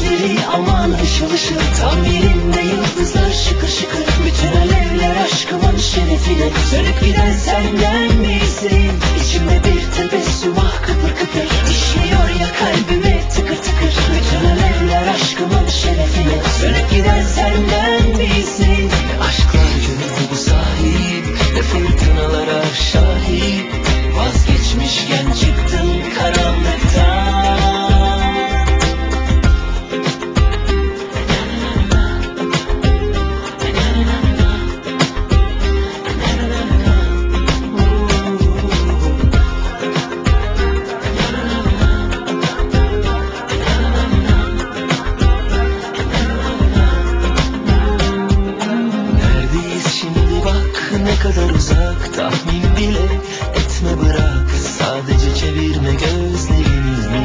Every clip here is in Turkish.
gözleri aman ışıl ışıl, tam yerinde yıldızlar şıkır şıkır. Bütün alevler aşkımın şerefine, sönüp giden senden misin? İçimde bir tebessüm ah kıpır kıpır, işliyor ya kalbime tıkır tıkır. Bütün alevler aşkımın şerefine, sönüp giden senden misin? Aşklar gördü bu sahil, ne fırtınalara şahit. Vazgeçmişken çıktın karanlıktan. Ne kadar uzak tahmin bile etme, bırak sadece çevirme gözlerini.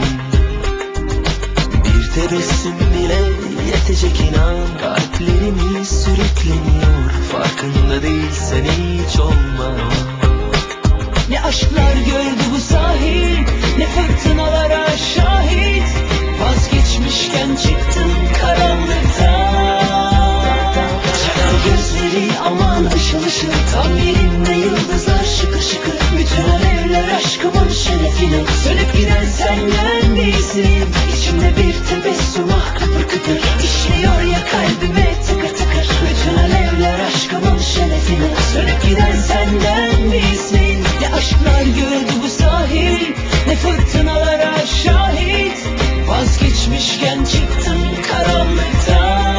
Bir tebessüm bile yetecek inan, kalplerimiz sürükleniyor, farkında değilsen hiç olma. Ne aşklar gördü bu sahil, ne fırtınalara şahit. Vazgeçmişken çıktın karanlıktan. Çakal gözleri aman ışıl ışıl, tam yerinde yıldızlar şıkır şıkır. Bütün alevler aşkımın şerefine, sönüp giden senden misin? İçimde bir tebessüm ah kıpır kıpır, işliyor ya kalbime tıkır tıkır. Bütün alevler aşkımın şerefine, sönüp giden senden misin? Ne aşklar gördü bu sahil, ne fırtınalara şahit. Vazgeçmişken çıktın karanlıktan.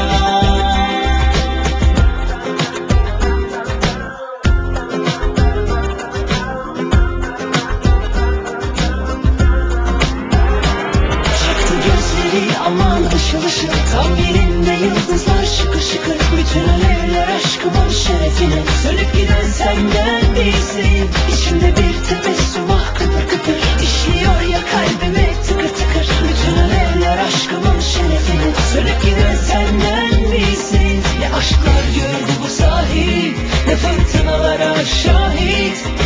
Aman ışıl ışıl, tam yerinde yıldızlar şıkır şıkır. Bütün alevler aşkımın şerefine, sönüp giden senden misin? İçimde bir tebessüm ah kıpır kıpır, işliyor ya kalbime tıkır tıkır. Bütün alevler aşkımın şerefine, sönüp giden senden misin? Ne aşklar gördü bu sahil, ne fırtınalara şahit.